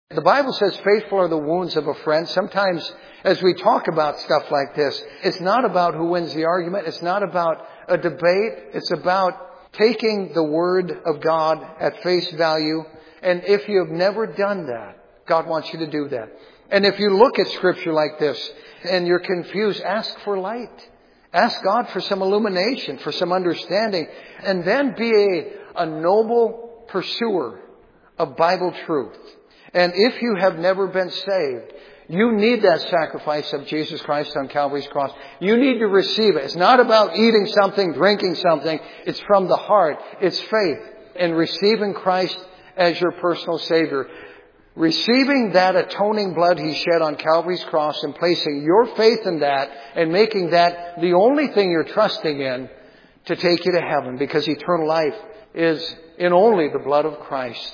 The Bible says faithful are the wounds of a friend. Sometimes as we talk about stuff like this, it's not about who wins the argument. It's not about a debate. It's about taking the Word of God at face value. And if you have never done that, God wants you to do that. And if you look at Scripture like this and you're confused, ask for light. Ask God for some illumination, for some understanding. And then be a noble pursuer of Bible truth. And if you have never been saved, you need that sacrifice of Jesus Christ on Calvary's cross. You need to receive it. It's not about eating something, drinking something. It's from the heart. It's faith in receiving Christ as your personal Savior. Receiving that atoning blood He shed on Calvary's cross and placing your faith in that and making that the only thing you're trusting in to take you to heaven, because eternal life is in only the blood of Christ.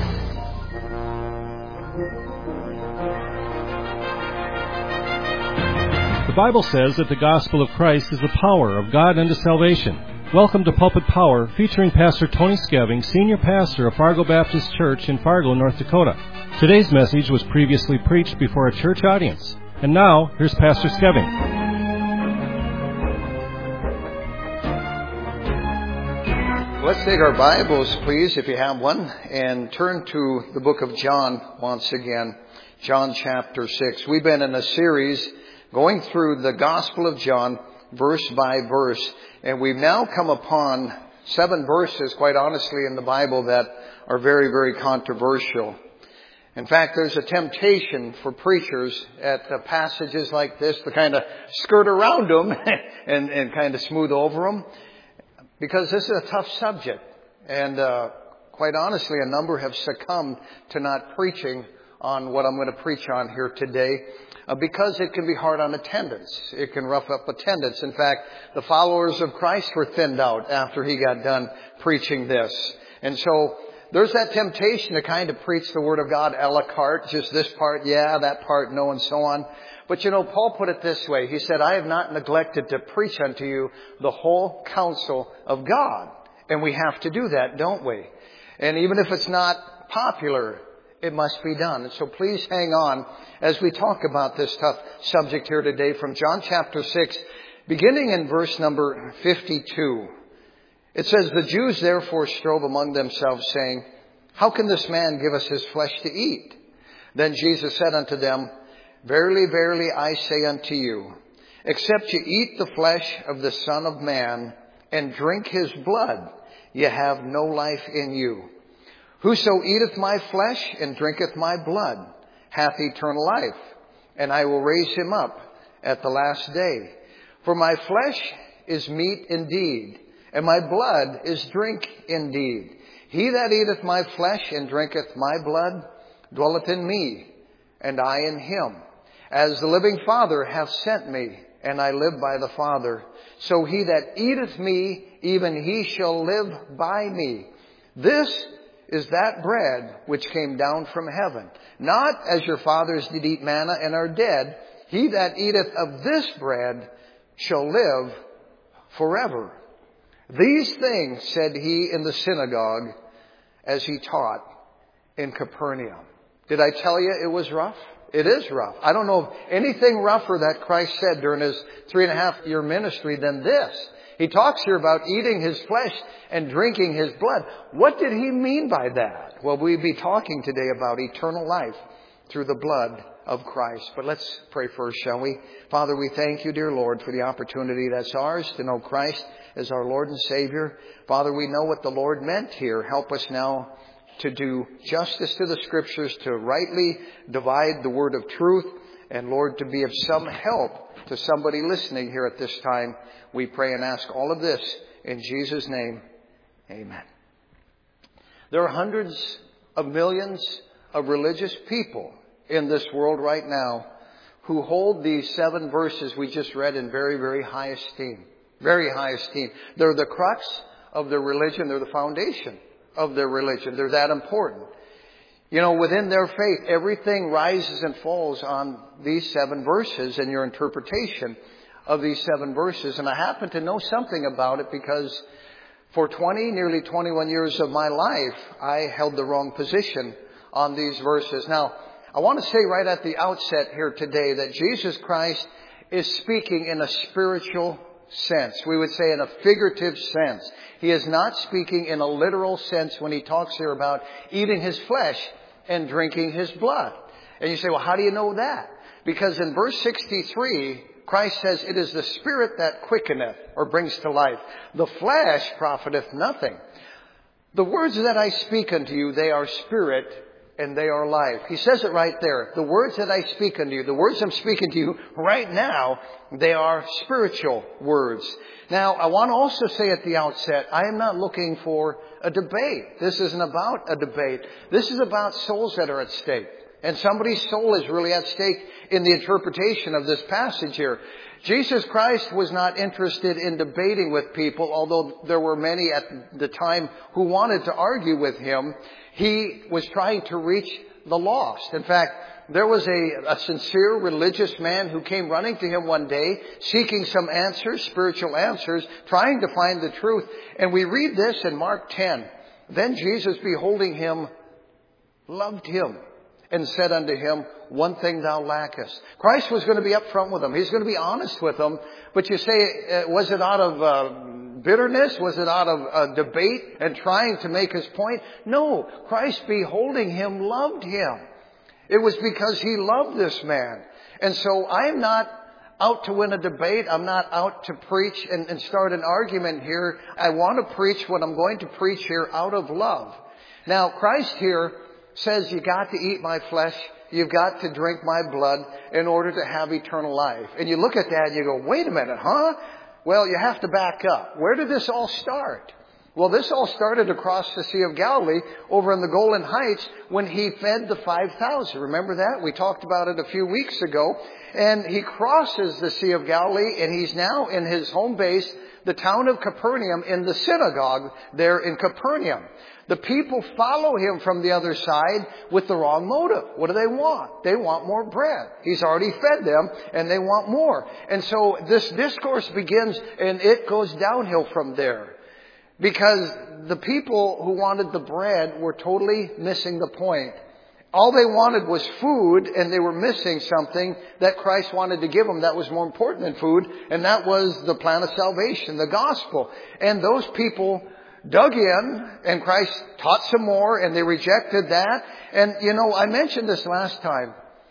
The Bible says that the gospel of Christ is the power of God unto salvation. Welcome to Pulpit Power, featuring Pastor Tony Skeving, Senior Pastor of Fargo Baptist Church in Fargo, North Dakota. Today's message was previously preached before a church audience. And now, here's Pastor Skeving. Let's take our Bibles, please, if you have one, and turn to the book of John once again. John chapter 6. We've been in a series going through the Gospel of John, verse by verse. And we've now come upon 7 verses, quite honestly, in the Bible that are very, very controversial. In fact, there's a temptation for preachers at passages like this to kind of skirt around them and kind of smooth over them, because this is a tough subject. And quite honestly, a number have succumbed to not preaching on what I'm going to preach on here today, because it can be hard on attendance. It can rough up attendance. In fact, the followers of Christ were thinned out after he got done preaching this. And so there's that temptation to kind of preach the Word of God a la carte, just this part, yeah, that part, no, and so on. But you know, Paul put it this way. He said, I have not neglected to preach unto you the whole counsel of God. And we have to do that, don't we? And even if it's not popular, it must be done. And so please hang on as we talk about this tough subject here today from John chapter 6, beginning in verse number 52. It says, the Jews therefore strove among themselves, saying, how can this man give us his flesh to eat? Then Jesus said unto them, verily, verily, I say unto you, except you eat the flesh of the Son of Man and drink his blood, ye have no life in you. Whoso eateth my flesh and drinketh my blood hath eternal life, and I will raise him up at the last day. For my flesh is meat indeed, and my blood is drink indeed. He that eateth my flesh and drinketh my blood dwelleth in me, and I in him. As the living Father hath sent me, and I live by the Father, so he that eateth me, even he shall live by me. This is that bread which came down from heaven, not as your fathers did eat manna and are dead. He that eateth of this bread shall live forever. These things said he in the synagogue as he taught in Capernaum. Did I tell you it was rough? It is rough. I don't know of anything rougher that Christ said during his 3.5-year ministry than this. He talks here about eating his flesh and drinking his blood. What did he mean by that? Well, we'll be talking today about eternal life through the blood of Christ. But let's pray first, shall we? Father, we thank you, dear Lord, for the opportunity that's ours to know Christ as our Lord and Savior. Father, we know what the Lord meant here. Help us now to do justice to the Scriptures, to rightly divide the word of truth, and Lord, to be of some help to somebody listening here at this time. We pray and ask all of this in Jesus' name. Amen. There are hundreds of millions of religious people in this world right now who hold these 7 verses we just read in very, very high esteem. Very high esteem. They're the crux of their religion. They're the foundation of their religion. They're that important. You know, within their faith, everything rises and falls on these 7 verses and your interpretation of these 7 verses. And I happen to know something about it because for nearly 21 years of my life, I held the wrong position on these verses. Now, I want to say right at the outset here today that Jesus Christ is speaking in a spiritual sense. We would say in a figurative sense. He is not speaking in a literal sense when he talks here about eating his flesh and drinking his blood. And you say, well, how do you know that? Because in verse 63, Christ says, it is the Spirit that quickeneth or brings to life. The flesh profiteth nothing. The words that I speak unto you, they are spirit and they are life. He says it right there. The words that I speak unto you, the words I'm speaking to you right now, they are spiritual words. Now, I want to also say at the outset, I am not looking for a debate. This isn't about a debate. This is about souls that are at stake. And somebody's soul is really at stake in the interpretation of this passage here. Jesus Christ was not interested in debating with people, although there were many at the time who wanted to argue with him. He was trying to reach the lost. In fact, there was a sincere religious man who came running to him one day, seeking some answers, spiritual answers, trying to find the truth. And we read this in Mark 10. Then Jesus, beholding him, loved him, and said unto him, one thing thou lackest. Christ was going to be upfront with him. He's going to be honest with him. But you say, was it out of bitterness? Was it out of debate and trying to make his point? No. Christ, beholding him, loved him. It was because he loved this man. And so I'm not out to win a debate. I'm not out to preach and start an argument here. I want to preach what I'm going to preach here out of love. Now, Christ here says you got to eat my flesh, you've got to drink my blood in order to have eternal life. And you look at that and you go, wait a minute, huh? Well, you have to back up. Where did this all start? Well, this all started across the Sea of Galilee over in the Golden Heights when he fed the 5,000. Remember that? We talked about it a few weeks ago. And he crosses the Sea of Galilee and he's now in his home base, the town of Capernaum, in the synagogue there in Capernaum. The people follow him from the other side with the wrong motive. What do they want? They want more bread. He's already fed them and they want more. And so this discourse begins and it goes downhill from there. Because the people who wanted the bread were totally missing the point. All they wanted was food, and they were missing something that Christ wanted to give them that was more important than food, and that was the plan of salvation, the gospel. And those people dug in, and Christ taught some more, and they rejected that. And, I mentioned this last time.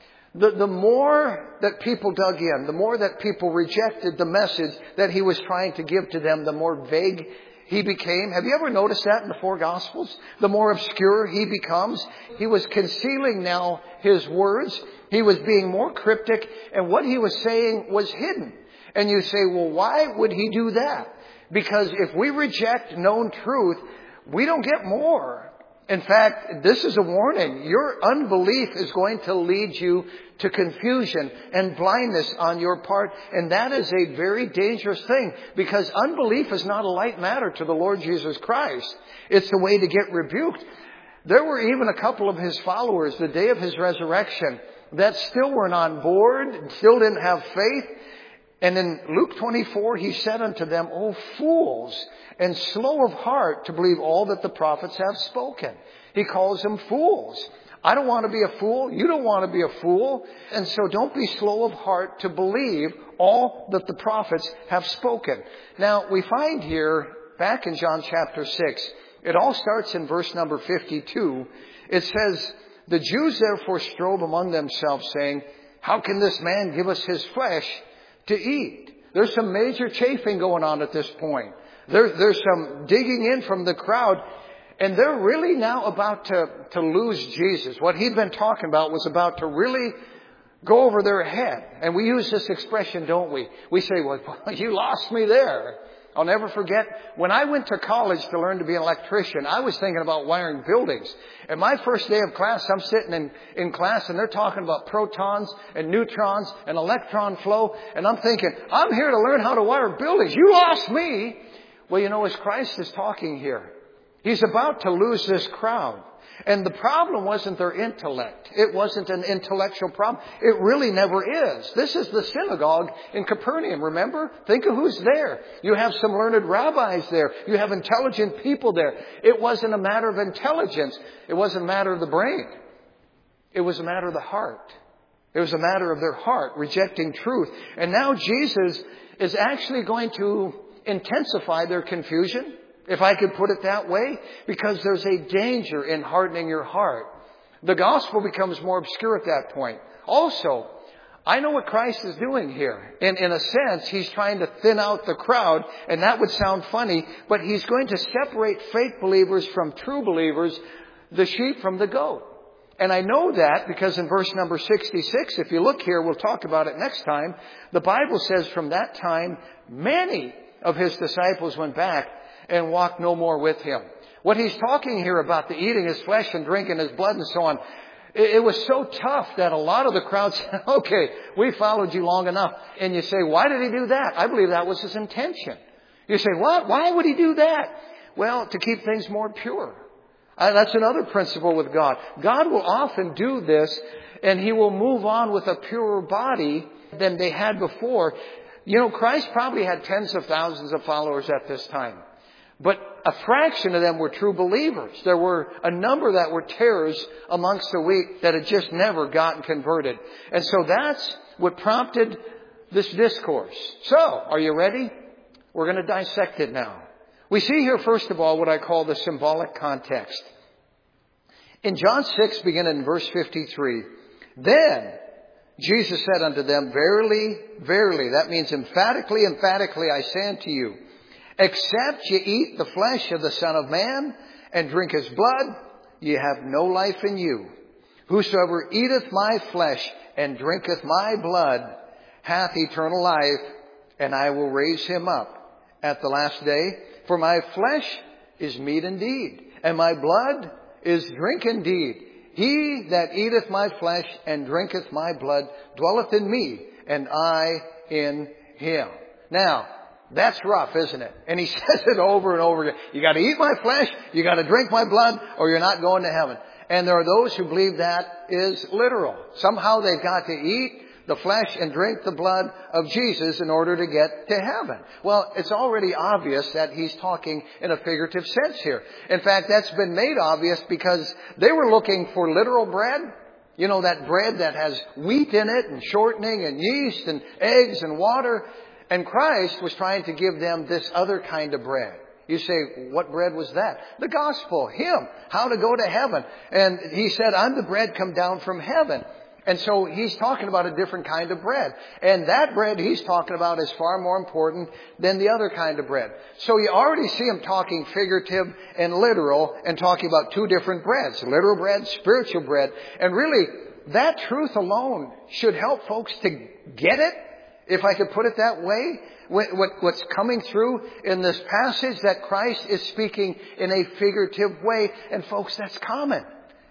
The more that people dug in, the more that people rejected the message that he was trying to give to them, the more vague he became. Have you ever noticed that in the four Gospels? The more obscure he becomes. He was concealing now his words. He was being more cryptic, and what he was saying was hidden. And you say, well, why would he do that? Because if we reject known truth, we don't get more. In fact, this is a warning. Your unbelief is going to lead you to confusion and blindness on your part. And that is a very dangerous thing, because unbelief is not a light matter to the Lord Jesus Christ. It's the way to get rebuked. There were even a couple of his followers the day of his resurrection that still weren't on board, still didn't have faith. And in Luke 24, he said unto them, O fools, and slow of heart to believe all that the prophets have spoken. He calls them fools. I don't want to be a fool. You don't want to be a fool. And so don't be slow of heart to believe all that the prophets have spoken. Now, we find here, back in John chapter 6, it all starts in verse number 52. It says, the Jews therefore strove among themselves, saying, how can this man give us his flesh to eat? There's some major chafing going on at this point. There's some digging in from the crowd. And they're really now about to lose Jesus. What he'd been talking about was about to really go over their head. And we use this expression, don't we? We say, well, you lost me there. I'll never forget, when I went to college to learn to be an electrician, I was thinking about wiring buildings. And my first day of class, I'm sitting in class and they're talking about protons and neutrons and electron flow. And I'm thinking, I'm here to learn how to wire buildings. You lost me. Well, as Christ is talking here, he's about to lose this crowd. And the problem wasn't their intellect. It wasn't an intellectual problem. It really never is. This is the synagogue in Capernaum, remember? Think of who's there. You have some learned rabbis there. You have intelligent people there. It wasn't a matter of intelligence. It wasn't a matter of the brain. It was a matter of the heart. It was a matter of their heart rejecting truth. And now Jesus is actually going to intensify their confusion, if I could put it that way, because there's a danger in hardening your heart. The gospel becomes more obscure at that point. Also, I know what Christ is doing here. In a sense, He's trying to thin out the crowd, and that would sound funny, but He's going to separate fake believers from true believers, the sheep from the goat. And I know that because in verse number 66, if you look here, we'll talk about it next time, the Bible says from that time, many of His disciples went back and walked no more with Him. What He's talking here about, the eating His flesh and drinking His blood and so on, it was so tough that a lot of the crowd said, okay, we followed you long enough. And you say, why did He do that? I believe that was His intention. You say, what? Why would He do that? Well, to keep things more pure. That's another principle with God. God will often do this, and He will move on with a purer body than they had before. You know, Christ probably had tens of thousands of followers at this time. But a fraction of them were true believers. There were a number that were tares amongst the wheat that had just never gotten converted. And so that's what prompted this discourse. So, are you ready? We're going to dissect it now. We see here, first of all, what I call the symbolic context. In John 6, beginning in verse 53, then Jesus said unto them, verily, verily, that means emphatically, emphatically, I say unto you, except ye eat the flesh of the Son of Man and drink His blood, ye have no life in you. Whosoever eateth my flesh and drinketh my blood hath eternal life, and I will raise him up at the last day. For my flesh is meat indeed, and my blood is drink indeed. He that eateth my flesh and drinketh my blood dwelleth in me, and I in him. Now, that's rough, isn't it? And He says it over and over again. You got to eat my flesh, you got to drink my blood, or you're not going to heaven. And there are those who believe that is literal. Somehow they've got to eat the flesh and drink the blood of Jesus in order to get to heaven. Well, it's already obvious that He's talking in a figurative sense here. In fact, that's been made obvious because they were looking for literal bread. You know, that bread that has wheat in it and shortening and yeast and eggs and water. And Christ was trying to give them this other kind of bread. You say, what bread was that? The gospel, Him, how to go to heaven. And He said, I'm the bread come down from heaven. And so He's talking about a different kind of bread. And that bread He's talking about is far more important than the other kind of bread. So you already see Him talking figurative and literal and talking about two different breads. Literal bread, spiritual bread. And really, that truth alone should help folks to get it, if I could put it that way. What's coming through in this passage, that Christ is speaking in a figurative way. And folks, that's common.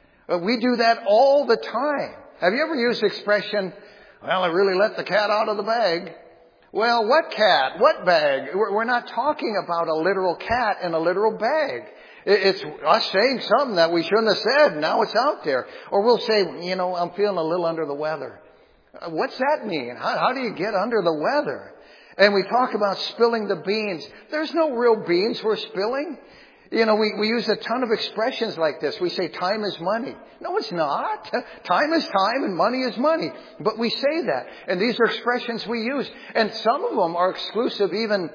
We do that all the time. Have you ever used the expression, well, I really let the cat out of the bag? Well, what cat? What bag? We're not talking about a literal cat in a literal bag. It's us saying something that we shouldn't have said. Now it's out there. Or we'll say, you know, I'm feeling a little under the weather. What's that mean? How do you get under the weather? And we talk about spilling the beans. There's no real beans we're spilling. You know, we use a ton of expressions like this. We say time is money. No, it's not. Time is time and money is money. But we say that. And these are expressions we use. And some of them are exclusive even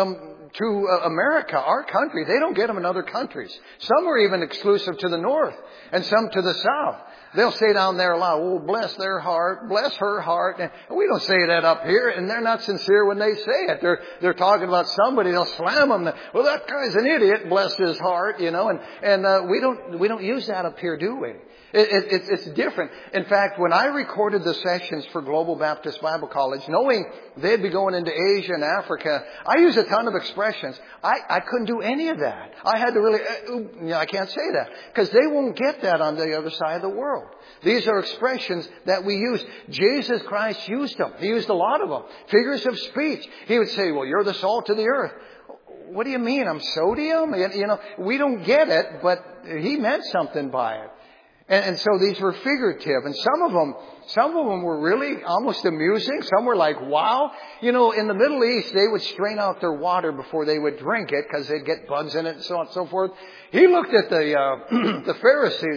to America, our country. They don't get them in other countries. Some are even exclusive to the north and some to the south. They'll say down there a lot, oh, bless their heart, bless her heart. And we don't say that up here, and they're not sincere when they say it. They're talking about somebody, they'll slam them. Well, that guy's an idiot, bless his heart, you know. And we don't use that up here, do we? It's different. In fact, when I recorded the sessions for Global Baptist Bible College, knowing they'd be going into Asia and Africa, I used a ton of expressions. I couldn't do any of that. I had to really, I can't say that, because they won't get that on the other side of the world. These are expressions that we use. Jesus Christ used them. He used a lot of them. Figures of speech. He would say, well, you're the salt of the earth. What do you mean? I'm sodium? You know, we don't get it, but He meant something by it. And so these were figurative. And some of them were really almost amusing. Some were like, wow. You know, in the Middle East, they would strain out their water before they would drink it because they'd get bugs in it and so on and so forth. He looked at the Pharisees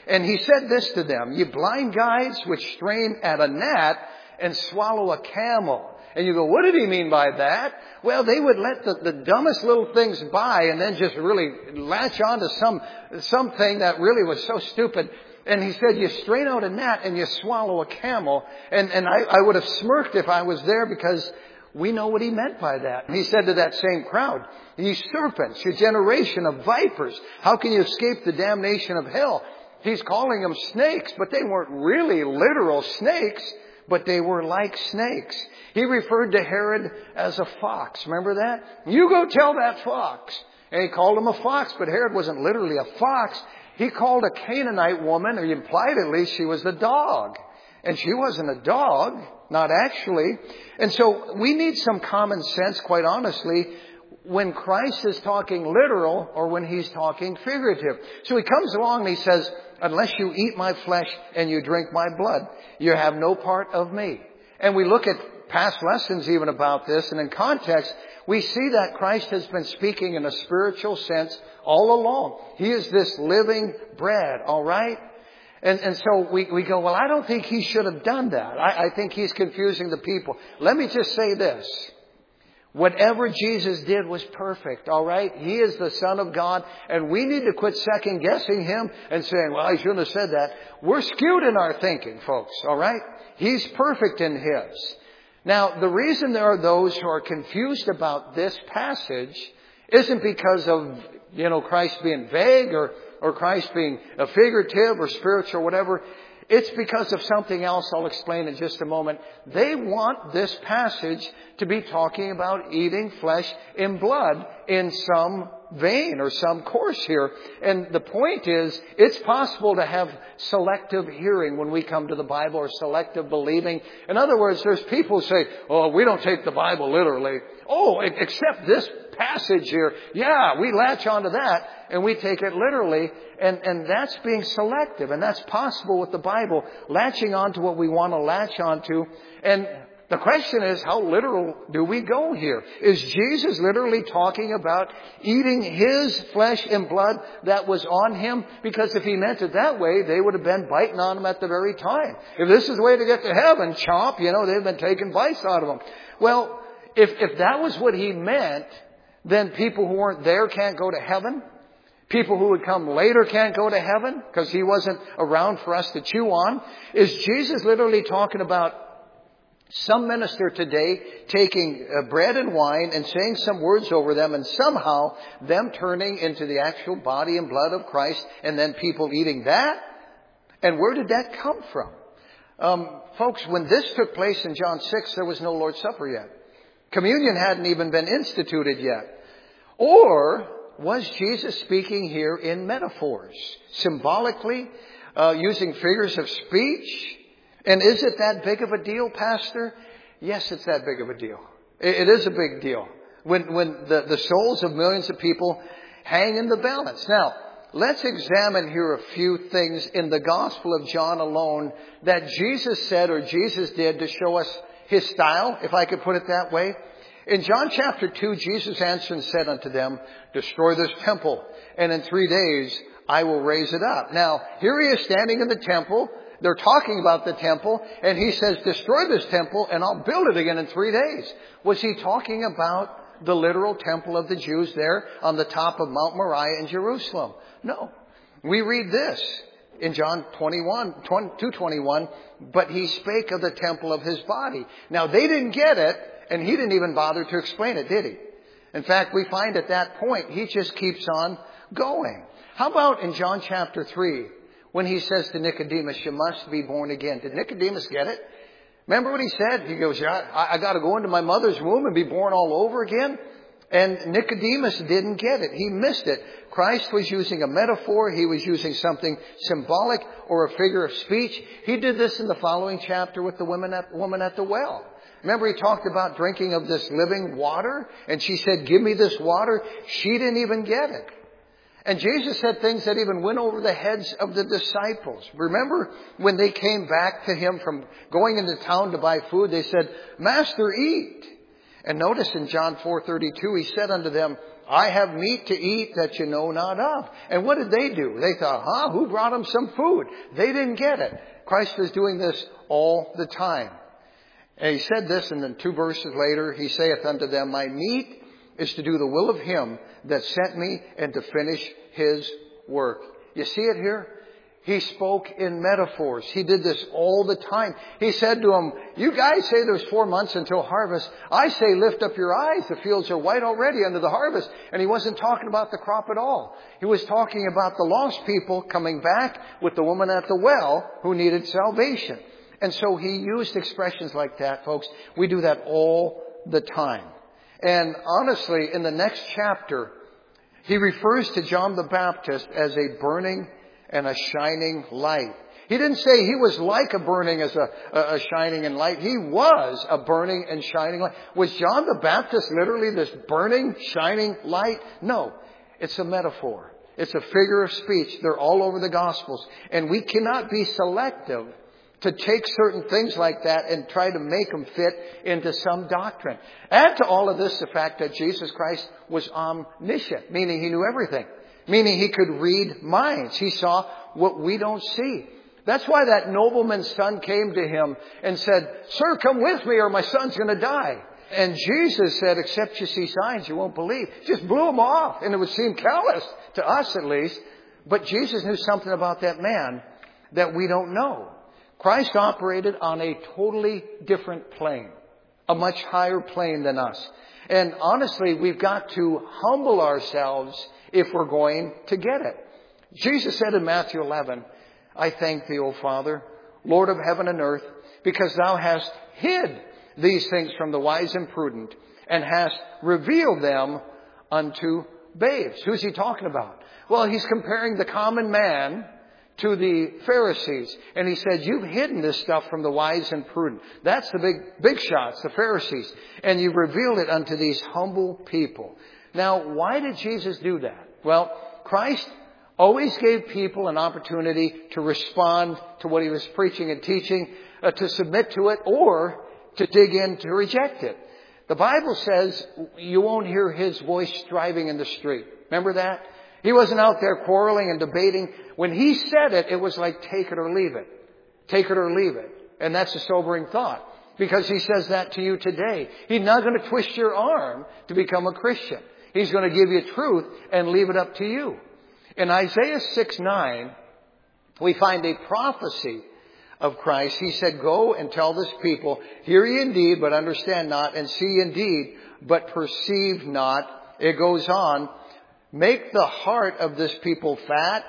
And he said this to them, "You blind guides which strain at a gnat and swallow a camel." And you go, what did he mean by that? Well, they would let the dumbest little things by and then just really latch on to something that really was so stupid. And he said, you strain out a gnat and you swallow a camel. And I would have smirked if I was there, because we know what he meant by that. And he said to that same crowd, "Ye serpents, you generation of vipers, how can you escape the damnation of hell?" He's calling them snakes, but they weren't really literal snakes, but they were like snakes. He referred to Herod as a fox. Remember that? "You go tell that fox." And he called him a fox, but Herod wasn't literally a fox. He called a Canaanite woman, or he implied at least she was a dog. And she wasn't a dog, not actually. And so we need some common sense, quite honestly, when Christ is talking literal or when he's talking figurative. So he comes along and he says, "Unless you eat my flesh and you drink my blood, you have no part of me." And we look at past lessons even about this, and in context, we see that Christ has been speaking in a spiritual sense all along. He is this living bread, all right? And so we go, well, I don't think he should have done that. I think he's confusing the people. Let me just say this. Whatever Jesus did was perfect, all right? He is the Son of God, and we need to quit second-guessing him and saying, well, I shouldn't have said that. We're skewed in our thinking, folks, all right? He's perfect in his. Now, the reason there are those who are confused about this passage isn't because of, Christ being vague or Christ being a figurative or spiritual or whatever. It's because of something else I'll explain in just a moment. They want this passage to be talking about eating flesh and blood in some vein or some course here. And the point is, it's possible to have selective hearing when we come to the Bible, or selective believing. In other words, there's people who say, oh, we don't take the Bible literally. Oh, except this passage here. Yeah, we latch onto that and we take it literally. And that's being selective. And that's possible with the Bible, latching onto what we want to latch onto. And the question is, how literal do we go here? Is Jesus literally talking about eating his flesh and blood that was on him? Because if he meant it that way, they would have been biting on him at the very time. If this is the way to get to heaven, chomp, they've been taking bites out of him. Well, if that was what he meant, then people who weren't there can't go to heaven. People who would come later can't go to heaven because he wasn't around for us to chew on. Is Jesus literally talking about some minister today taking bread and wine and saying some words over them, and somehow them turning into the actual body and blood of Christ, and then people eating that? And where did that come from? Folks, when this took place in John 6, there was no Lord's Supper yet. Communion hadn't even been instituted yet. Or was Jesus speaking here in metaphors, symbolically, using figures of speech? And is it that big of a deal, Pastor? Yes, it's that big of a deal. It is a big deal when the souls of millions of people hang in the balance. Now, let's examine here a few things in the Gospel of John alone that Jesus said or Jesus did to show us his style, if I could put it that way. In John chapter 2, Jesus answered and said unto them, "Destroy this temple, and in 3 days I will raise it up." Now, here he is standing in the temple. They're talking about the temple, and he says, "Destroy this temple, and I'll build it again in 3 days." Was he talking about the literal temple of the Jews there on the top of Mount Moriah in Jerusalem? No. We read this in John 2:21, "But he spake of the temple of his body." Now, they didn't get it, and he didn't even bother to explain it, did he? In fact, we find at that point, he just keeps on going. How about in John chapter 3, when he says to Nicodemus, "You must be born again"? Did Nicodemus get it? Remember what he said? He goes, "Yeah, I got to go into my mother's womb and be born all over again." And Nicodemus didn't get it. He missed it. Christ was using a metaphor. He was using something symbolic or a figure of speech. He did this in the following chapter with the woman at the well. Remember, he talked about drinking of this living water, and she said, "Give me this water." She didn't even get it. And Jesus said things that even went over the heads of the disciples. Remember when they came back to him from going into town to buy food, they said, "Master, eat." And notice in John 4:32, he said unto them, I have meat to eat that you know not of. And what did they do? They thought, who brought them some food? They didn't get it. Christ is doing this all the time. And he said this, and then 2 verses later, he saith unto them, my meat is to do the will of him that sent me and to finish his work. You see it here? He spoke in metaphors. He did this all the time. He said to them, you guys say there's 4 months until harvest. I say lift up your eyes. The fields are white already under the harvest. And he wasn't talking about the crop at all. He was talking about the lost people coming back with the woman at the well who needed salvation. And so he used expressions like that, folks. We do that all the time. And honestly, in the next chapter, he refers to John the Baptist as a burning and a shining light. He didn't say he was like a burning as a shining and light. He was a burning and shining light. Was John the Baptist literally this burning, shining light? No. It's a metaphor. It's a figure of speech. They're all over the Gospels. And we cannot be selective to take certain things like that and try to make them fit into some doctrine. Add to all of this the fact that Jesus Christ was omniscient, meaning he knew everything. Meaning he could read minds. He saw what we don't see. That's why that nobleman's son came to him and said, sir, come with me or my son's going to die. And Jesus said, except you see signs, you won't believe. Just blew him off. And it would seem callous to us at least. But Jesus knew something about that man that we don't know. Christ operated on a totally different plane. A much higher plane than us. And honestly, we've got to humble ourselves if we're going to get it. Jesus said in Matthew 11, I thank thee, O Father, Lord of heaven and earth, because thou hast hid these things from the wise and prudent, and hast revealed them unto babes. Who's he talking about? Well, he's comparing the common man to the Pharisees. And he said, you've hidden this stuff from the wise and prudent. That's the big shots, the Pharisees. And you've revealed it unto these humble people. Now, why did Jesus do that? Well, Christ always gave people an opportunity to respond to what he was preaching and teaching, to submit to it, or to dig in to reject it. The Bible says you won't hear his voice driving in the street. Remember that? He wasn't out there quarreling and debating. When he said it, it was like take it or leave it. Take it or leave it. And that's a sobering thought. Because he says that to you today. He's not going to twist your arm to become a Christian. He's going to give you truth and leave it up to you. In Isaiah 6:9, we find a prophecy of Christ. He said, go and tell this people, hear ye indeed, but understand not, and see ye indeed, but perceive not. It goes on, make the heart of this people fat,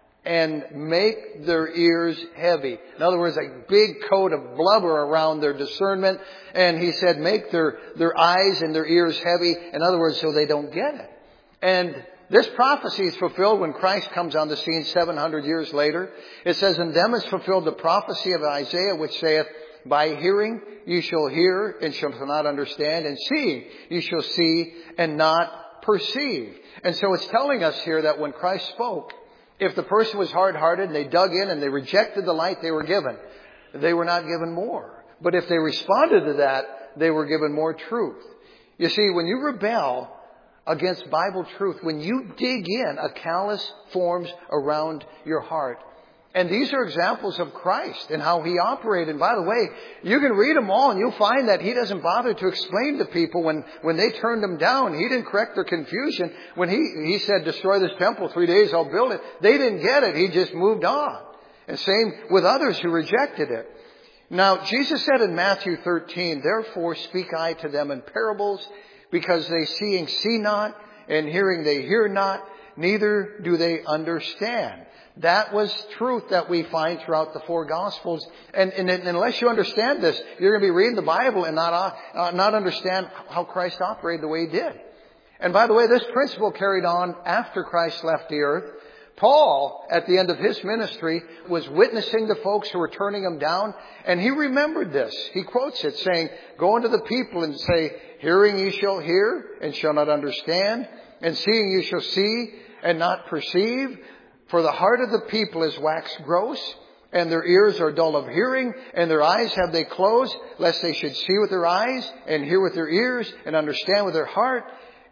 and make their ears heavy. In other words, a big coat of blubber around their discernment. And he said, make their eyes and their ears heavy. In other words, so they don't get it. And this prophecy is fulfilled when Christ comes on the scene 700 years later. It says, in them is fulfilled the prophecy of Isaiah, which saith, by hearing you shall hear and shall not understand, and seeing you shall see and not perceive. And so it's telling us here that when Christ spoke, if the person was hard-hearted and they dug in and they rejected the light they were given, they were not given more. But if they responded to that, they were given more truth. You see, when you rebel against Bible truth, when you dig in, a callous forms around your heart. And these are examples of Christ and how he operated. And by the way, you can read them all and you'll find that he doesn't bother to explain to people when they turned him down. He didn't correct their confusion. When he said, destroy this temple, 3 days I'll build it. They didn't get it. He just moved on. And same with others who rejected it. Now, Jesus said in Matthew 13, therefore speak I to them in parables, because they seeing see not, and hearing they hear not, neither do they understand. That was truth that we find throughout the 4 Gospels. And unless you understand this, you're going to be reading the Bible and not understand how Christ operated the way he did. And by the way, this principle carried on after Christ left the earth. Paul, at the end of his ministry, was witnessing the folks who were turning him down. And he remembered this. He quotes it saying, go unto the people and say, hearing ye shall hear and shall not understand, and seeing ye shall see and not perceive. For the heart of the people is waxed gross, and their ears are dull of hearing, and their eyes have they closed, lest they should see with their eyes, and hear with their ears, and understand with their heart,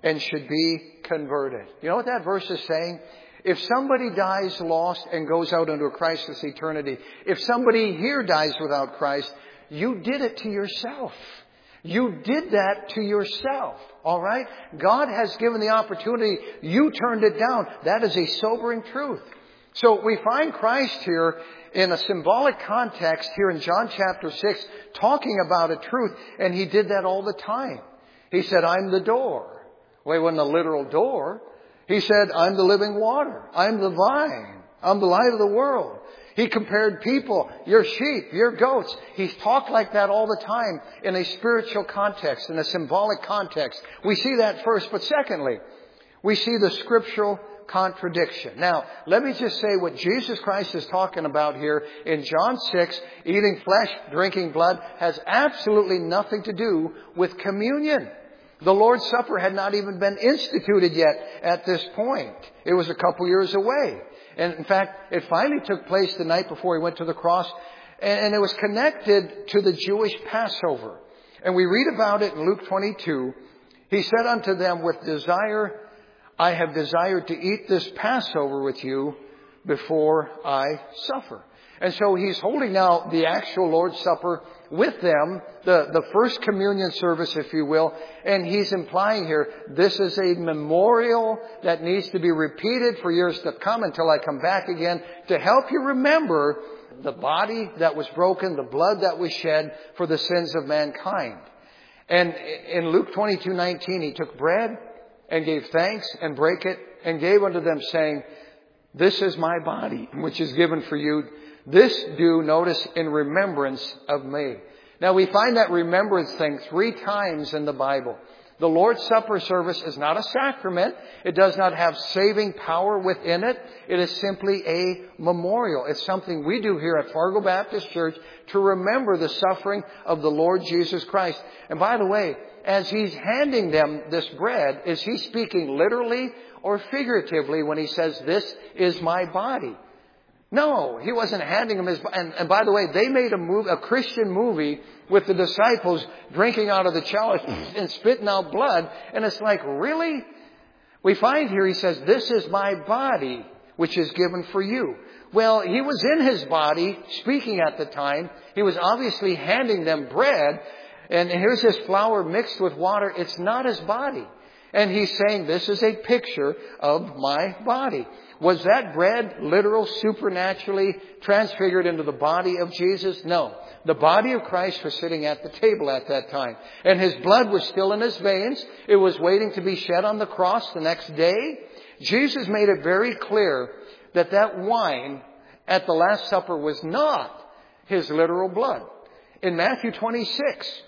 and should be converted. You know what that verse is saying? If somebody dies lost and goes out into a Christless eternity, if somebody here dies without Christ, you did it to yourself. You did that to yourself. All right? God has given the opportunity. You turned it down. That is a sobering truth. So we find Christ here in a symbolic context here in John chapter 6 talking about a truth. And He did that all the time. He said, I'm the door. Well, it wasn't a literal door. He said, I'm the living water. I'm the vine. I'm the light of the world. He compared people, your sheep, your goats. He's talked like that all the time in a spiritual context, in a symbolic context. We see that first. But secondly, we see the scriptural contradiction. Now, let me just say what Jesus Christ is talking about here in John 6, eating flesh, drinking blood, has absolutely nothing to do with communion. The Lord's Supper had not even been instituted yet at this point. It was a couple years away. And in fact, it finally took place the night before He went to the cross. And it was connected to the Jewish Passover. And we read about it in Luke 22. He said unto them, with desire, I have desired to eat this Passover with you before I suffer. And so He's holding now the actual Lord's Supper with them, the first communion service, if you will. And He's implying here, this is a memorial that needs to be repeated for years to come until I come back again to help you remember the body that was broken, the blood that was shed for the sins of mankind. And in Luke 22:19, He took bread and gave thanks and brake it and gave unto them, saying, this is my body, which is given for you. This do, notice, in remembrance of me. Now we find that remembrance thing 3 times in the Bible. The Lord's Supper service is not a sacrament. It does not have saving power within it. It is simply a memorial. It's something we do here at Fargo Baptist Church to remember the suffering of the Lord Jesus Christ. And by the way, as He's handing them this bread, is He speaking literally or figuratively when He says, this is my body? No, He wasn't handing them His body. And by the way, they made a Christian movie with the disciples drinking out of the chalice and spitting out blood. And it's like, really? We find here He says, this is my body, which is given for you. Well, He was in His body, speaking at the time. He was obviously handing them bread. And here's this flour mixed with water. It's not His body. And He's saying, this is a picture of my body. Was that bread literal, supernaturally transfigured into the body of Jesus? No. The body of Christ was sitting at the table at that time. And His blood was still in His veins. It was waiting to be shed on the cross the next day. Jesus made it very clear that that wine at the Last Supper was not His literal blood. In Matthew 26,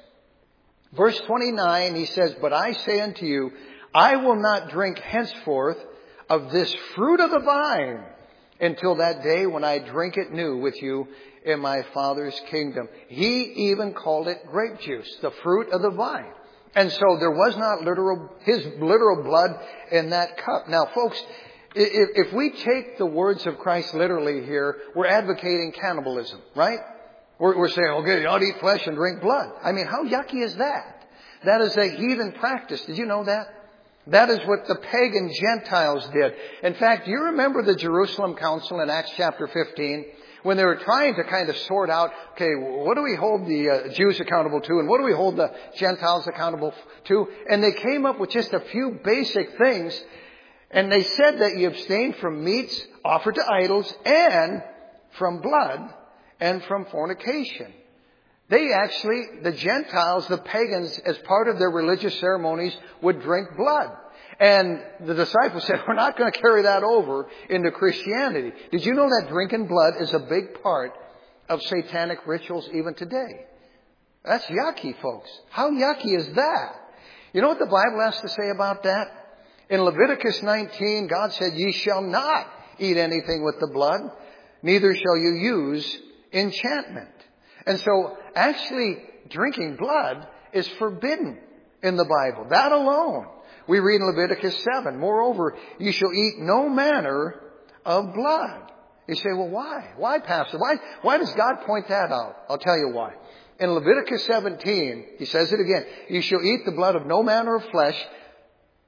verse 29, He says, but I say unto you, I will not drink henceforth of this fruit of the vine until that day when I drink it new with you in my Father's kingdom. He even called it grape juice, the fruit of the vine. And so there was not His literal blood in that cup. Now, folks, if we take the words of Christ literally here, we're advocating cannibalism, right? We're saying, okay, you ought to eat flesh and drink blood. I mean, how yucky is that? That is a heathen practice. Did you know that? That is what the pagan Gentiles did. In fact, do you remember the Jerusalem Council in Acts chapter 15? When they were trying to kind of sort out, okay, what do we hold the Jews accountable to and what do we hold the Gentiles accountable to? And they came up with just a few basic things. And they said that you abstain from meats offered to idols and from blood and from fornication. They actually, the Gentiles, the pagans, as part of their religious ceremonies, would drink blood. And the disciples said, we're not going to carry that over into Christianity. Did you know that drinking blood is a big part of satanic rituals even today? That's yucky, folks. How yucky is that? You know what the Bible has to say about that? In Leviticus 19, God said, ye shall not eat anything with the blood, neither shall you use enchantment. And so actually drinking blood is forbidden in the Bible. That alone. We read in Leviticus 7, moreover, you shall eat no manner of blood. You say, well, why? Why, Pastor? Why does God point that out? I'll tell you why. In Leviticus 17, He says it again, you shall eat the blood of no manner of flesh,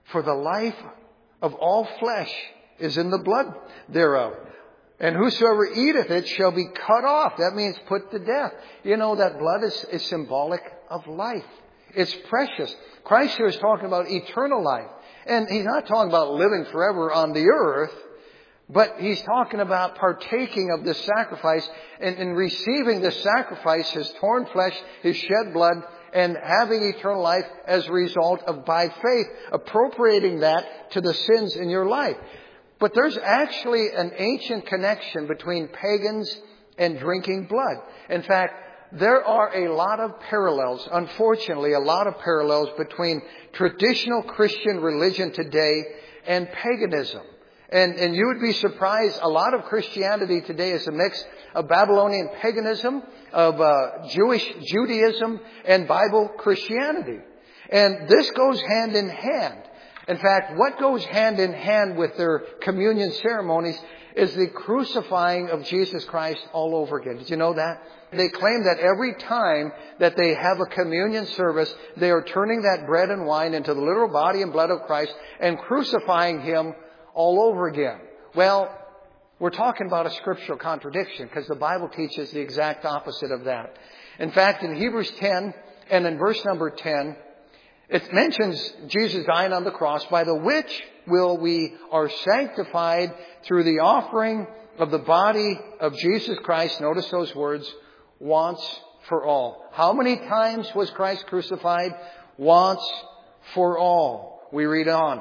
For the life of all flesh is in the blood thereof. And whosoever eateth it shall be cut off. That means put to death. You know, that blood is symbolic of life. It's precious. Christ here is talking about eternal life. And He's not talking about living forever on the earth, but He's talking about partaking of this sacrifice and receiving this sacrifice, His torn flesh, His shed blood, and having eternal life as a result of, by faith, appropriating that to the sins in your life. But there's actually an ancient connection between pagans and drinking blood. In fact, there are a lot of parallels, unfortunately, a lot of parallels between traditional Christian religion today and paganism. And you would be surprised, a lot of Christianity today is a mix of Babylonian paganism, of Jewish Judaism, and Bible Christianity. And this goes hand in hand. In fact, what goes hand in hand with their communion ceremonies is the crucifying of Jesus Christ all over again. Did you know that? They claim that every time that they have a communion service, they are turning that bread and wine into the literal body and blood of Christ and crucifying Him all over again. Well, we're talking about a scriptural contradiction because the Bible teaches the exact opposite of that. In fact, in Hebrews 10 and in verse number 10, it mentions Jesus dying on the cross, by the which we are sanctified through the offering of the body of Jesus Christ. Notice those words, once for all. How many times was Christ crucified? Once for all. We read on.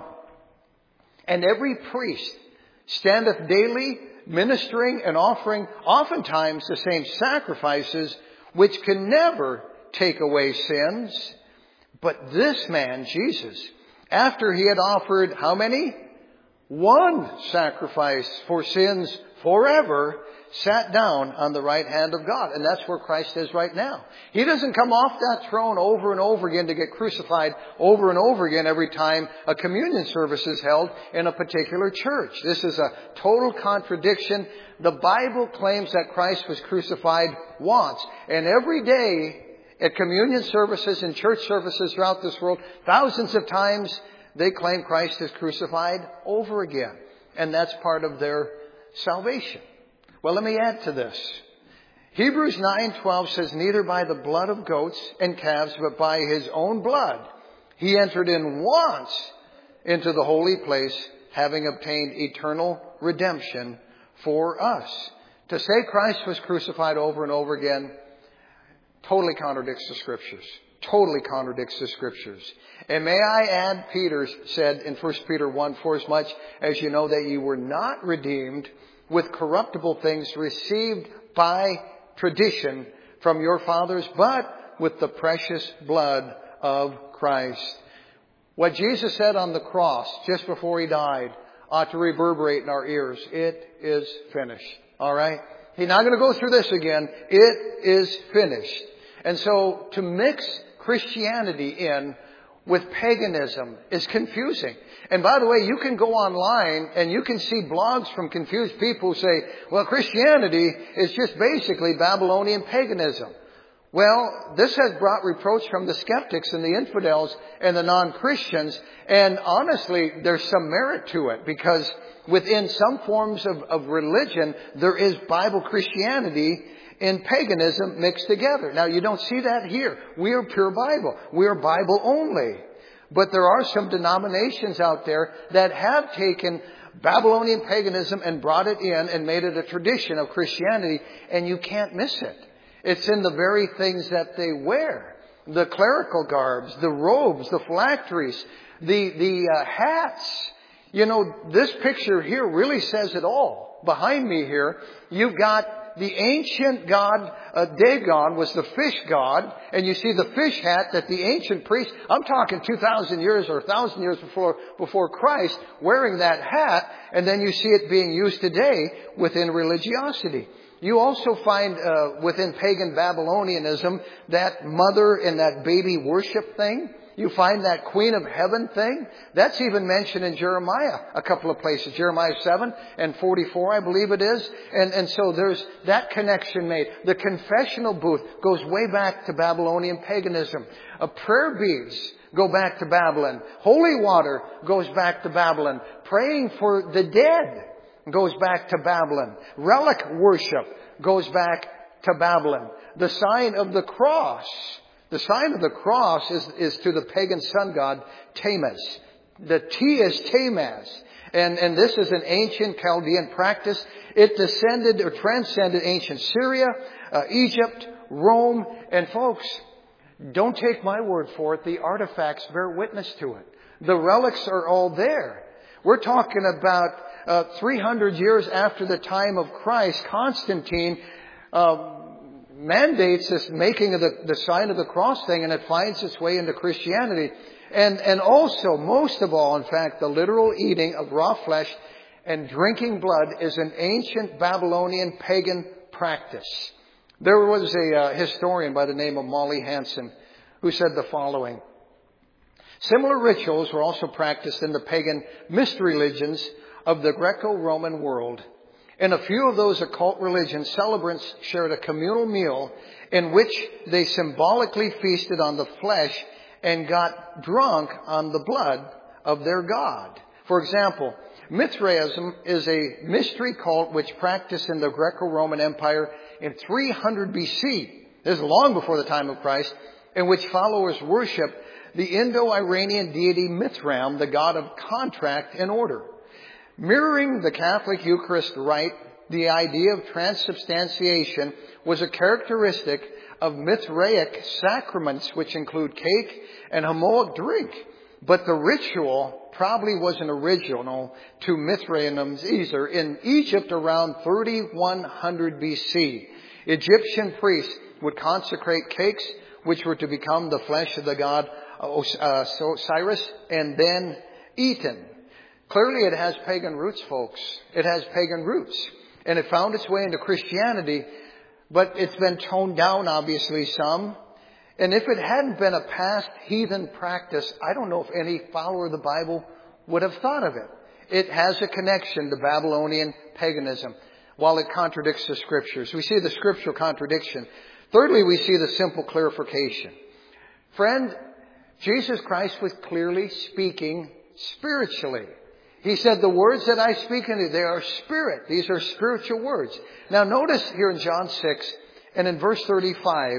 And every priest standeth daily ministering and offering oftentimes the same sacrifices, which can never take away sins. But this man, Jesus, after He had offered how many? One sacrifice for sins forever, sat down on the right hand of God. And that's where Christ is right now. He doesn't come off that throne over and over again to get crucified over and over again every time a communion service is held in a particular church. This is a total contradiction. The Bible claims that Christ was crucified once. And every day at communion services and church services throughout this world, thousands of times they claim Christ is crucified over again. And that's part of their salvation. Well, let me add to this. Hebrews 9:12 says, neither by the blood of goats and calves, but by His own blood, He entered in once into the holy place, having obtained eternal redemption for us. To say Christ was crucified over and over again totally contradicts the Scriptures. Totally contradicts the Scriptures. And may I add, Peter said in 1 Peter 1, for as much as you know that you were not redeemed with corruptible things received by tradition from your fathers, but with the precious blood of Christ. What Jesus said on the cross just before He died ought to reverberate in our ears. It is finished. All right? He's not going to go through this again. It is finished. And so to mix Christianity in with paganism is confusing. And by the way, you can go online and you can see blogs from confused people who say, well, Christianity is just basically Babylonian paganism. Well, this has brought reproach from the skeptics and the infidels and the non-Christians. And honestly, there's some merit to it because within some forms of religion, there is Bible Christianity and paganism mixed together. Now, you don't see that here. We are pure Bible. We are Bible only. But there are some denominations out there that have taken Babylonian paganism and brought it in and made it a tradition of Christianity, and you can't miss it. It's in the very things that they wear. The clerical garbs, the robes, the phylacteries, the hats. You know, this picture here really says it all. Behind me here, you've got the ancient god, Dagon was the fish god, and you see the fish hat that the ancient priest, I'm talking 2,000 years or 1,000 years before Christ, wearing that hat, and then you see it being used today within religiosity. You also find within pagan Babylonianism that mother and that baby worship thing. You find that Queen of Heaven thing. That's even mentioned in Jeremiah a couple of places. Jeremiah 7 and 44, I believe it is. And so there's that connection made. The confessional booth goes way back to Babylonian paganism. Prayer beads go back to Babylon. Holy water goes back to Babylon. Praying for the dead goes back to Babylon. Relic worship goes back to Babylon. The sign of the cross. The sign of the cross is to the pagan sun god Tammuz. The T is Tammuz. And this is an ancient Chaldean practice. It descended or transcended ancient Syria, Egypt, Rome. And folks, don't take my word for it. The artifacts bear witness to it. The relics are all there. We're talking about 300 years after the time of Christ. Constantine mandates this making of the sign of the cross thing, and it finds its way into Christianity. And also, most of all, in fact, the literal eating of raw flesh and drinking blood is an ancient Babylonian pagan practice. There was a historian by the name of Molly Hansen who said the following. Similar rituals were also practiced in the pagan mystery religions of the Greco-Roman world. In a few of those occult religions, celebrants shared a communal meal in which they symbolically feasted on the flesh and got drunk on the blood of their god. For example, Mithraism is a mystery cult which practiced in the Greco-Roman Empire in 300 BC. This is long before the time of Christ, in which followers worship the Indo-Iranian deity Mithram, the god of contract and order. Mirroring the Catholic Eucharist rite, the idea of transubstantiation was a characteristic of Mithraic sacraments, which include cake and Hamoic drink. But the ritual probably wasn't original to Mithraism either. In Egypt around 3100 BC, Egyptian priests would consecrate cakes which were to become the flesh of the god Osiris and then eaten. Clearly it has pagan roots, folks. It has pagan roots. And it found its way into Christianity, but it's been toned down, obviously, some. And if it hadn't been a past heathen practice, I don't know if any follower of the Bible would have thought of it. It has a connection to Babylonian paganism, while it contradicts the Scriptures. We see the scriptural contradiction. Thirdly, we see the simple clarification. Friend, Jesus Christ was clearly speaking spiritually. He said, the words that I speak unto you, they are spirit. These are spiritual words. Now notice here in John 6 and in verse 35,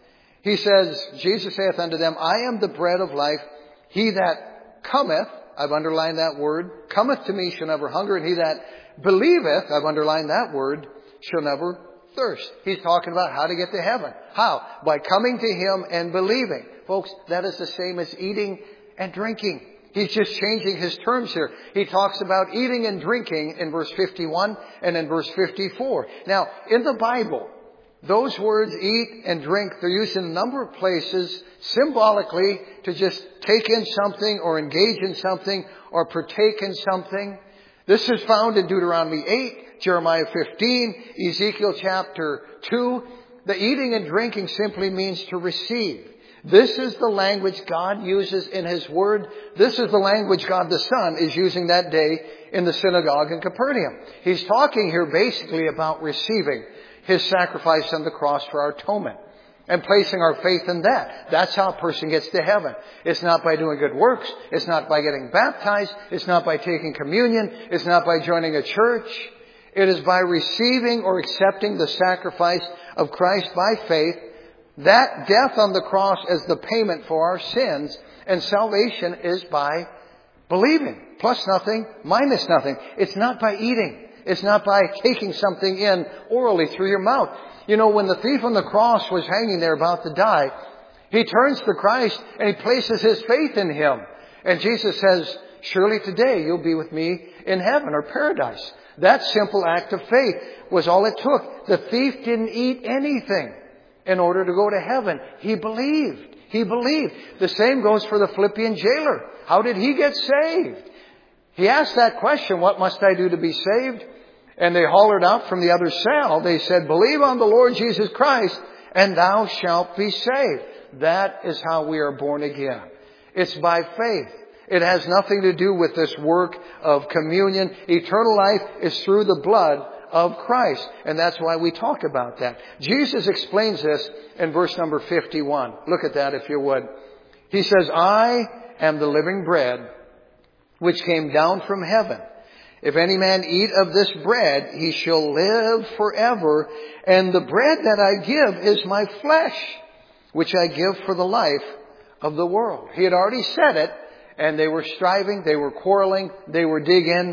he says, Jesus saith unto them, I am the bread of life. He that cometh, I've underlined that word, cometh to me shall never hunger, and he that believeth, I've underlined that word, shall never thirst. He's talking about how to get to heaven. How? By coming to Him and believing. Folks, that is the same as eating and drinking. He's just changing his terms here. He talks about eating and drinking in verse 51 and in verse 54. Now, in the Bible, those words eat and drink, they're used in a number of places symbolically to just take in something or engage in something or partake in something. This is found in Deuteronomy 8, Jeremiah 15, Ezekiel chapter 2. The eating and drinking simply means to receive. This is the language God uses in His Word. This is the language God the Son is using that day in the synagogue in Capernaum. He's talking here basically about receiving His sacrifice on the cross for our atonement and placing our faith in that. That's how a person gets to heaven. It's not by doing good works. It's not by getting baptized. It's not by taking communion. It's not by joining a church. It is by receiving or accepting the sacrifice of Christ by faith. That death on the cross as the payment for our sins, and salvation is by believing. Plus nothing, minus nothing. It's not by eating. It's not by taking something in orally through your mouth. You know, when the thief on the cross was hanging there about to die, he turns to Christ and he places his faith in Him. And Jesus says, surely today you'll be with me in heaven or paradise. That simple act of faith was all it took. The thief didn't eat anything in order to go to heaven. He believed. He believed. The same goes for the Philippian jailer. How did he get saved? He asked that question, what must I do to be saved? And they hollered out from the other cell. They said, believe on the Lord Jesus Christ and thou shalt be saved. That is how we are born again. It's by faith. It has nothing to do with this work of communion. Eternal life is through the blood of Christ. And that's why we talk about that. Jesus explains this in verse number 51. Look at that if you would. He says, I am the living bread which came down from heaven. If any man eat of this bread, he shall live forever. And the bread that I give is my flesh, which I give for the life of the world. He had already said it, and they were striving, they were quarreling, they were digging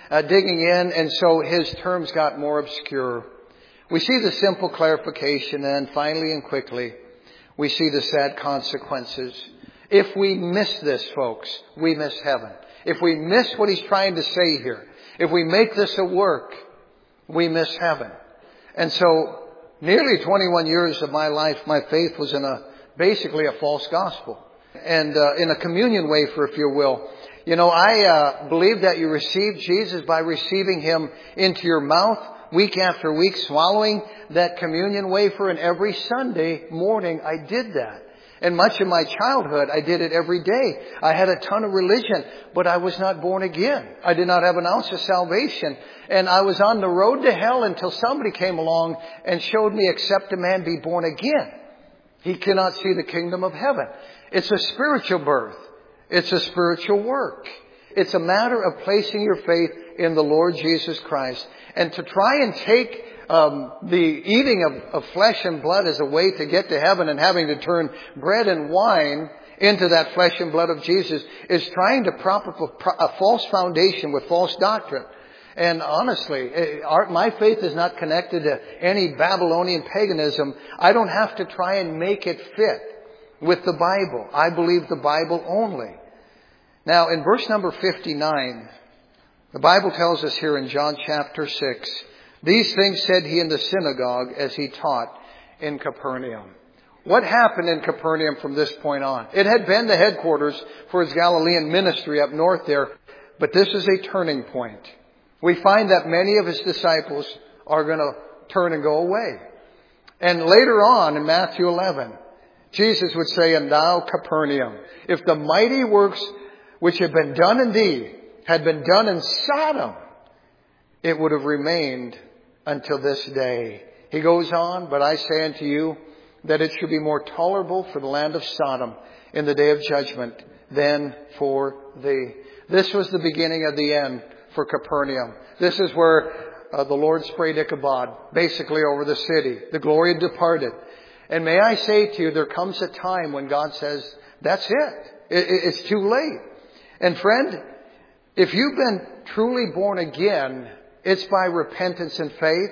in, and so his terms got more obscure. We see the simple clarification, and then finally and quickly, we see the sad consequences. If we miss this, folks, we miss heaven. If we miss what he's trying to say here, if we make this a work, we miss heaven. And so, nearly 21 years of my life, my faith was in basically a false gospel. And in a communion wafer, if you will. You know, I believe that you receive Jesus by receiving Him into your mouth week after week, swallowing that communion wafer. And every Sunday morning, I did that. And much of my childhood, I did it every day. I had a ton of religion, but I was not born again. I did not have an ounce of salvation. And I was on the road to hell until somebody came along and showed me, except a man be born again, he cannot see the kingdom of heaven. It's a spiritual birth. It's a spiritual work. It's a matter of placing your faith in the Lord Jesus Christ. And to try and take the eating of flesh and blood as a way to get to heaven and having to turn bread and wine into that flesh and blood of Jesus is trying to prop up a false foundation with false doctrine. And honestly, my faith is not connected to any Babylonian paganism. I don't have to try and make it fit with the Bible. I believe the Bible only. Now, in verse number 59, the Bible tells us here in John chapter 6, these things said he in the synagogue as he taught in Capernaum. What happened in Capernaum from this point on? It had been the headquarters for his Galilean ministry up north there, but this is a turning point. We find that many of his disciples are going to turn and go away. And later on in Matthew 11, Jesus would say, and thou, Capernaum, if the mighty works which have been done in thee had been done in Sodom, it would have remained until this day. He goes on, but I say unto you that it should be more tolerable for the land of Sodom in the day of judgment than for thee. This was the beginning of the end for Capernaum. This is where the Lord sprayed Ichabod, basically over the city. The glory had departed. And may I say to you, there comes a time when God says, that's it. It's too late. And friend, if you've been truly born again, it's by repentance and faith.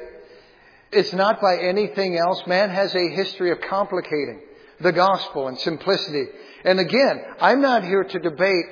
It's not by anything else. Man has a history of complicating the gospel and simplicity. And again, I'm not here to debate.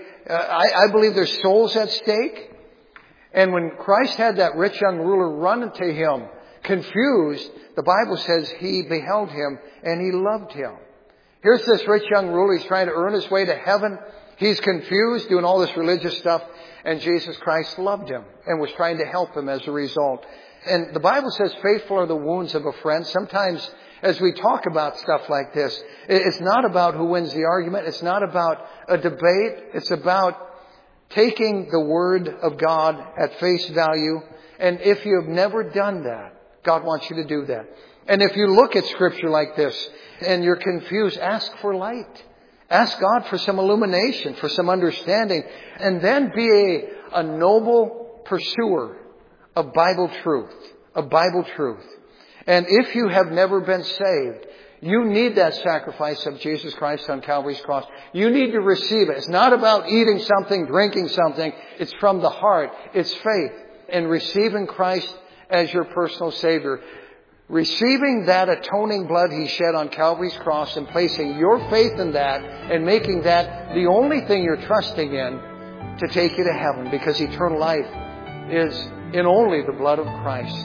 I believe there's souls at stake. And when Christ had that rich young ruler run to him, confused, the Bible says he beheld him and he loved him. Here's this rich young ruler. He's trying to earn his way to heaven. He's confused, doing all this religious stuff. And Jesus Christ loved him and was trying to help him as a result. And the Bible says faithful are the wounds of a friend. Sometimes as we talk about stuff like this, it's not about who wins the argument. It's not about a debate. It's about taking the Word of God at face value. And if you have never done that, God wants you to do that. And if you look at Scripture like this and you're confused, ask for light. Ask God for some illumination, for some understanding. And then be a noble pursuer of Bible truth. Of Bible truth. And if you have never been saved, you need that sacrifice of Jesus Christ on Calvary's cross. You need to receive it. It's not about eating something, drinking something. It's from the heart. It's faith in receiving Christ as your personal Savior. Receiving that atoning blood He shed on Calvary's cross and placing your faith in that and making that the only thing you're trusting in to take you to heaven, because eternal life is in only the blood of Christ.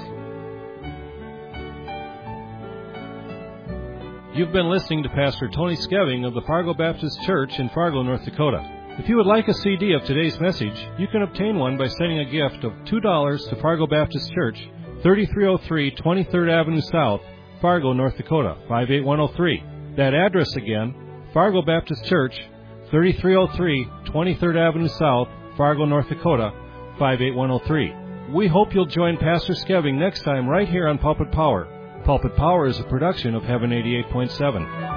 You've been listening to Pastor Tony Skeving of the Fargo Baptist Church in Fargo, North Dakota. If you would like a CD of today's message, you can obtain one by sending a gift of $2 to Fargo Baptist Church, 3303 23rd Avenue South, Fargo, North Dakota, 58103. That address again, Fargo Baptist Church, 3303 23rd Avenue South, Fargo, North Dakota, 58103. We hope you'll join Pastor Skeving next time right here on Pulpit Power. Pulpit Power is a production of Heaven 88.7.